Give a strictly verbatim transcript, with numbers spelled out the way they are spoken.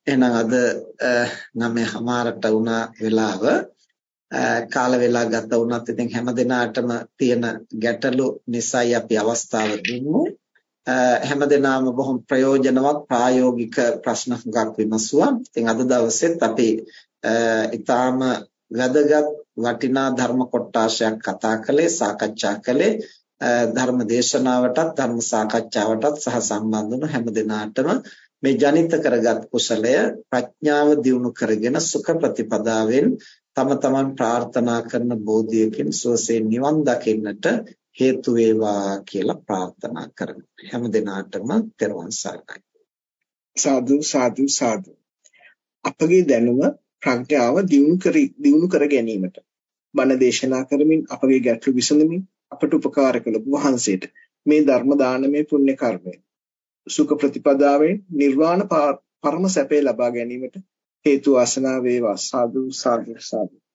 එහෙනම් අද නවය හමාරට වුණා වෙලාව කාල වේලා ගත වුණත් ඉතින් හැම දිනාටම තියෙන ගැටලු නිසායි අපි අවස්ථාව දුන්නේ. හැම දිනාම බොහොම ප්‍රයෝජනවත් ප්‍රායෝගික ප්‍රශ්න හුඟක් විමසුවා. ඉතින් අද දවසෙත් අපි ඊටාම වැදගත් වටිනා ධර්ම කොටාශයක් කතා කළේ සාකච්ඡා කළේ ධර්ම දේශනාවටත් ධර්ම සාකච්ඡාවටත් සහ සම්බන්ධ වුණු හැම දිනාටම මේ ජනිත කරගත් කුසලය ප්‍රඥාව දියුණු කරගෙන සුඛ ප්‍රතිපදාවෙන් තම තමන් ප්‍රාර්ථනා කරන බෝධියකින් සුවසේ නිවන් දකින්නට හේතු වේවා කියලා ප්‍රාර්ථනා කරනවා. හැම දිනාටම තෙරුවන් සරණයි. සාදු සාදු සාදු. අපගේ දැනුම ප්‍රඥාව දියුණු කර දියුණු කර ගැනීමට බණ දේශනා කරමින් අපගේ ගැටලු විසඳමින් අපට උපකාර කළ වහන්සේට මේ ධර්ම දානමය පුණ්‍ය කර්මය සුඛ ප්‍රතිපදාවෙන් නිර්වාණ පරම සැපේ ලබා ගැනීමට හේතු වාසනා වේවා. සාදු සාදු සාදු.